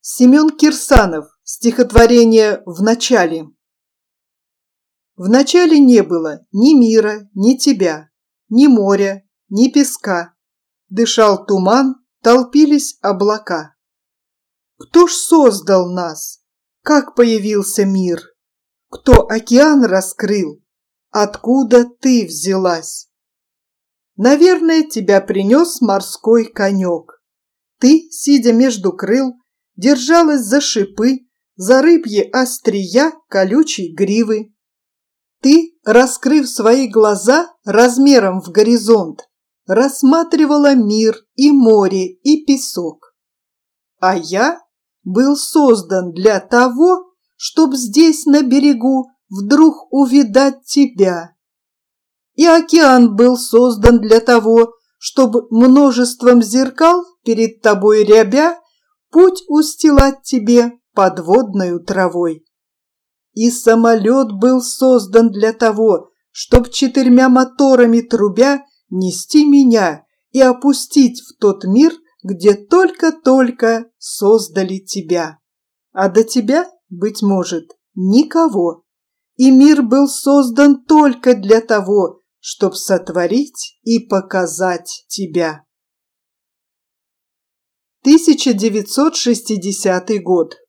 Семен Кирсанов. Стихотворение «В начале». В начале не было ни мира, ни тебя, ни моря, ни песка. Дышал туман, толпились облака. Кто ж создал нас? Как появился мир? Кто океан раскрыл? Откуда ты взялась? Наверное, тебя принес морской конек. Ты, сидя между крыл, держалась за шипы, за рыбьи острия колючей гривы. Ты, раскрыв свои глаза размером в горизонт, рассматривала мир и море, и песок. А я был создан для того, чтоб здесь на берегу вдруг увидать тебя. И океан был создан для того, чтобы множеством зеркал перед тобой рябя путь устилать тебе подводною травой. И самолет был создан для того, чтоб 4 моторами трубя нести меня и опустить в тот мир, где только-только создали тебя. А до тебя, быть может, никого. И мир был создан только для того, чтоб сотворить и показать тебя. 1960 год.